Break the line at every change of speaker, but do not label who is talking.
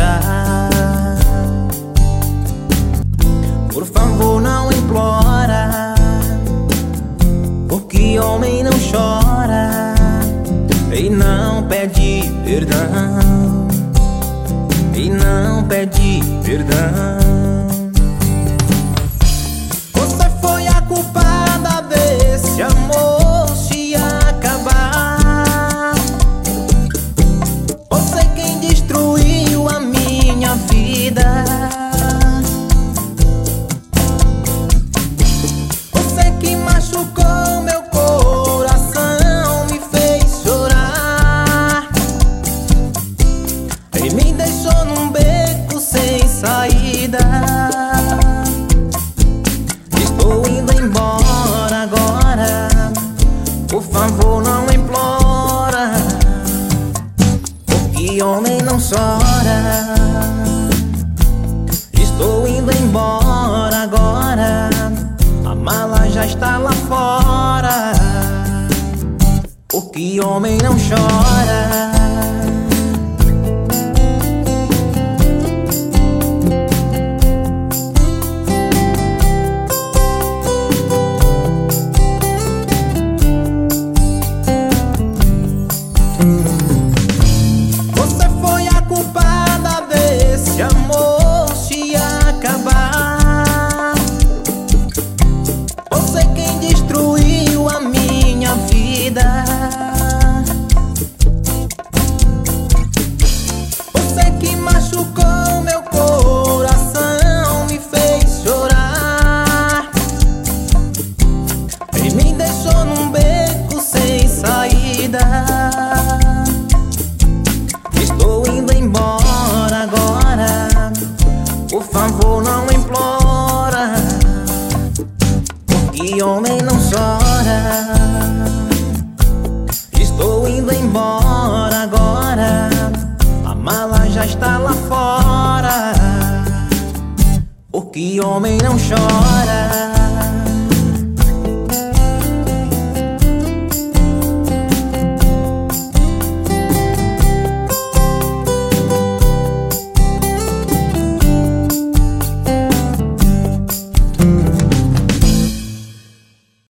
ficar. Por favor, não implora, porque homem não chora e não pede perdão, e não pede perdão. Você foi a culpada desse amor se acabar. Você quem destruiu a minha vida. Você que machucou meu coração, me fez chorar e me deixou num beco sem saída. Estou indo embora agora, por favor não implora, porque homem não chora. Estou indo embora agora, a mala já está lá fora, porque homem não chora. Você foi a culpada desse amor se acabar. Você quem destruiu a minha vida. Você que machucou meu coração, me fez chorar e me deixou num beco sem saída. Estou indo embora agora, por favor não implora, porque homem não chora. Estou indo embora agora, a mala já está lá fora, porque homem não chora.